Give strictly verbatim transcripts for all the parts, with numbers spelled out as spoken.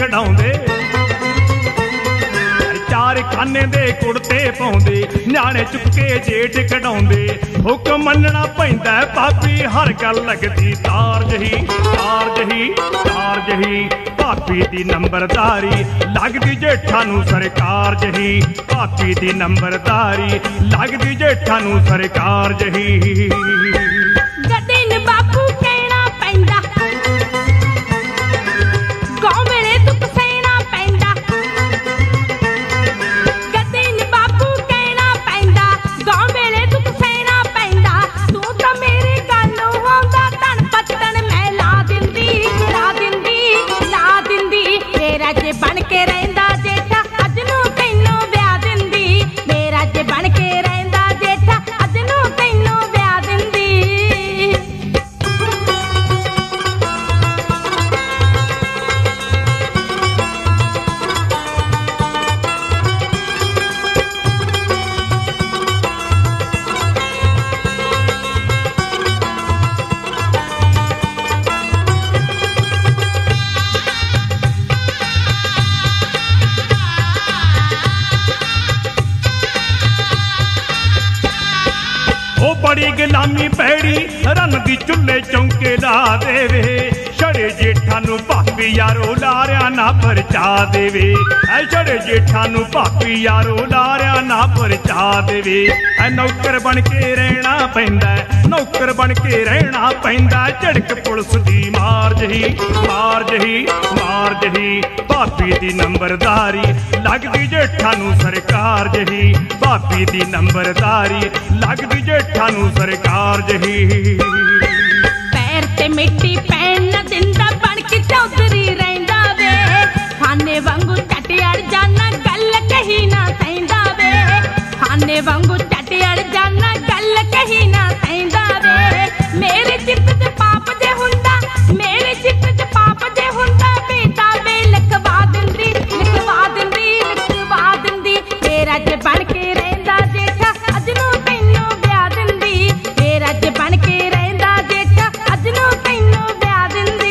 कढाउंदे। चार खाने दे कुड़ते पाउंदे, न्याणे चुके जेठ कढाउंदे। हुक्म मनना पैंदा भाभी, हर गल लगदी तार जही, तार जही, तार जही। भाभी दी नंबरदारी लगदी जेठा नूं सरकार जही, भाभी दी नंबरदारी लगदी जेठा नूं सरकार जही। बड़ी गुलामी पैड़ी रन दी चुल्हे चौंके ला देवे। छड़े जेठा नूं भाभी यारो लारिया ना परचा देवे। ऐ छड़े जेठा नूं भाभी यारो लारिया ना परचा देवे। ऐ नौकर बन के रहना पैंदा, नौकर बन के रहना पैंदा। झड़क पुलिस दी मार जही, मार जही, मार जही। भाभी दी नंबरदारी लगदी जेठा नूं सरकार जही, भाभी दी नंबरदारी लगदी जेठा नूं सरकार जही। पैर ते मिट्टी पैन न दिंदा, बन के चौधरी रहिंदा वे। खाने वांगू टट अड़ जाना, गल कही ना सहिंदा वे। खाने वांगू टट अड़ जाना, गल कही ना सहिंदा वे। मेरे चित्त च पाप जे हुंदा, मेरे चित्त च पाप जे हुंदा। बेटा वे लिखवा दिंदी, लिखवा दिंदी, लिखवा दिंदी। तेरा च बन के रहिंदा जेठा, अज नूं तैनूं ब्याह दिंदी। तेरा च बन के रहिंदा जेठा, अज नूं तैनूं ब्याह दिंदी।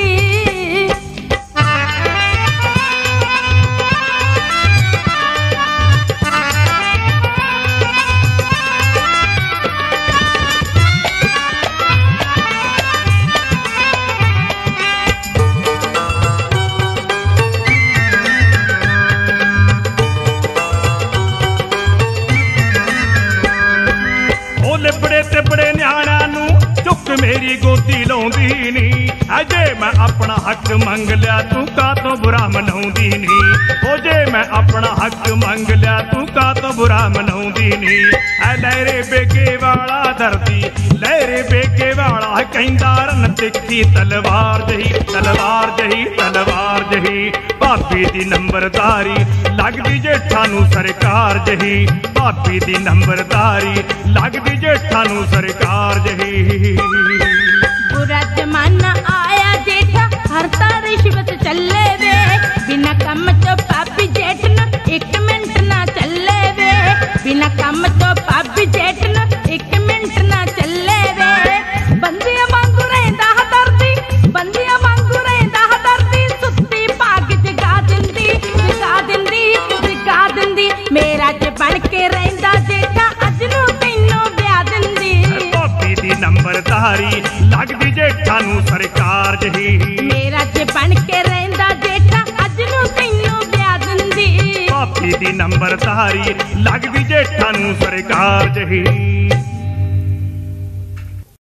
लिबड़े तिबड़े न्याणा नूं चुक मेरी गोदी लाउंदी नी। अजे मैं अपना हक मंग लिया, तू का तो बुरा मनाउंदी नी। ओ जे मैं अपना हक मंग लिया, तू का तो बुरा मनाउंदी नी। ऐ लहरे बेगे वाला दर्दी, लहरे बेगे वाला कहंदा रन तिखी तलवार जही, तलवार जही, तलवार जही। भाभी दी नंबरदारी लगदी जेठा नूं सरकार जही, भाभी दी नंबरदारी लगदी जेठा नूं सरकार जही। बुरा जमाना आया जेठा, हर तार रिश्वत चले वे। बिना कम तो भाभी जेठ न एक मिनट ना चले वे। बिना कम तो भाभी जेठ न एक मिनट ना चले वे। बंदियां वांगू रहिंदा दर्दी, बंदियां वांगू रहिंदा दर्दी। सुत्ती भाग जगा दिंदी, जगा दिंदी, जगा दिंदी। मेरा च बन के रहिंदा जेठा, अज नूं तैनूं ब्याह दिंदी। भाभी दी नंबरदारी लगदी जेठा नूं सरकार जही। मेरा च बन के रहिंदा जेठा, अज नूं तैनूं ब्याह दिंदी। भाभी दी नंबरदारी लगदी जेठा नूं सरकार जही।